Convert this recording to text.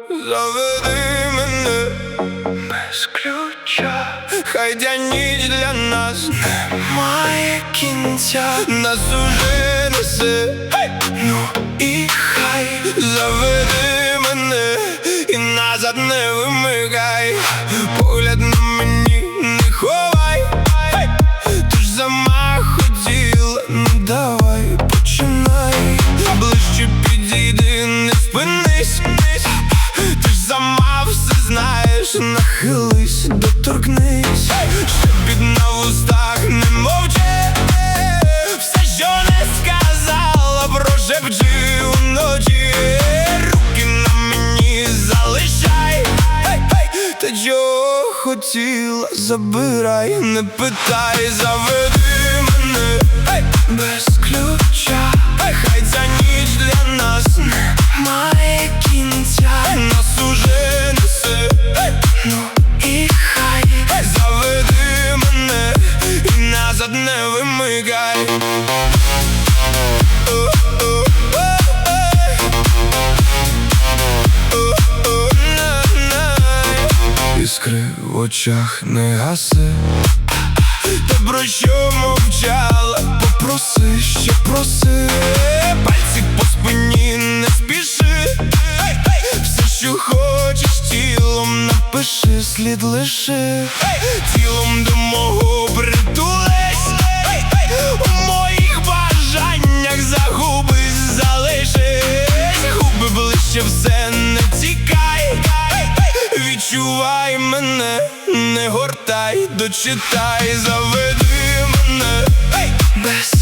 заведи мене без ключа. Хай ця ніч для нас немає кінця. Нас уже несе, ну і хай заведи мене і назад не вимикай. Погляд на мені не ховай, ти ж сама хотіла, ну давай починай. Ближче підійди, не спинись, ти ж сама все знаєш. Нахились, доторкнись, шепіт на вустах не мовчи. Все, що не сказала, прошепчи уночі. Руки на мені залишай, та чого хотіла, забирай, не питай. Заведи мене без ключа. Хай ця ніч для нас немає кінця. Нас уже несе, ну і хай заведи мене і назад не вимикай. Іскри в очах не гаси. Та про що мовчала, попроси, ще проси. Пальці по спині не спіши. Все, що хочеш, тілом напиши, слід лиши. Тілом до мого притулись, у моїх бажаннях загубись, залишись. Губи ближче, все не тікай. Відчувай мене, не гортай, дочитай. Заведи мене без